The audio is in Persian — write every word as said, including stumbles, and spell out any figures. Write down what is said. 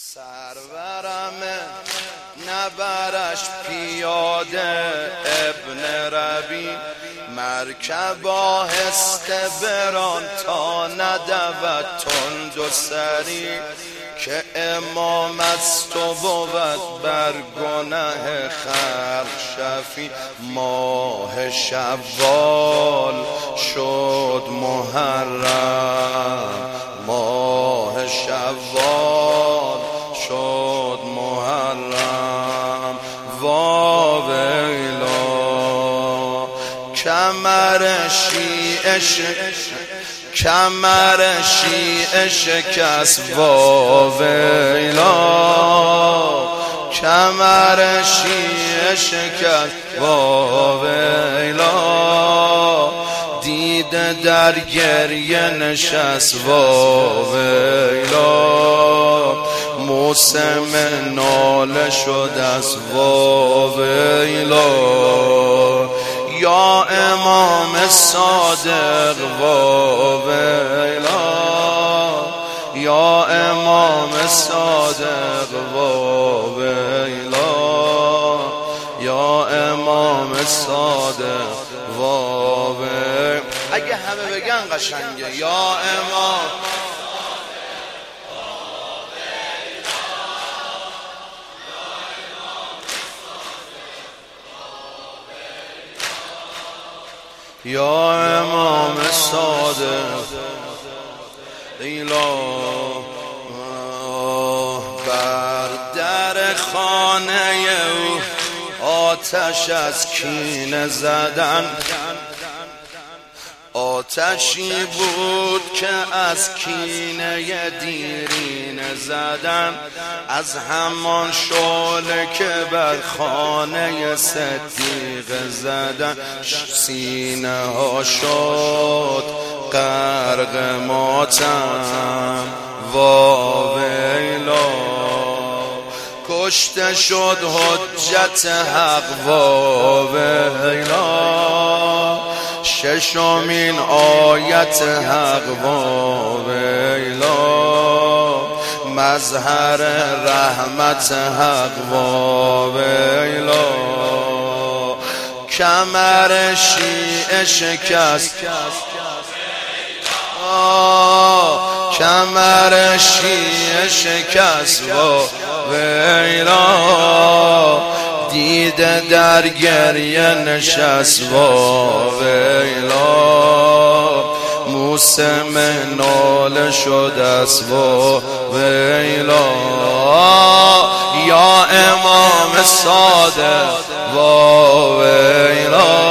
سرورم نبرش پیاده ابن ربی، مرکب آهسته بران تا ندود تند و سری، که امامت تو بود بر گناه خلق شفی. ماه شوال شد محرم، ماه شوال شد محرم. واویلا کمر شیعه کمر شیعه شکست. واویلا کمر شیعه شکست. واویلا دیده در گریه نشست. واویلا موسم ناله شد از. واویلا یا امام صادق. واویلا یا امام صادق. واویلا یا امام صادق. واویلا اگه همه بگن قشنگه. یا امام یا امام صادق. ایلا بر در خانه او آتش از کینه زدن، آتشی بود که از کینه دیرینه زدن. از همان شعله که بر خانه صدیق زدن، سینه ها شد غرق ماتم. واویلا کشته شد حجت حق. واویلا ششمین آیت حق. واویلا مظهر رحمت حق. واویلا کمر شیعه شکست. کمر شیعه شکست. واویلا دیده در گریه نشست. واویلا موسم ناله شد از. واویلا یا امام صادق. واویلا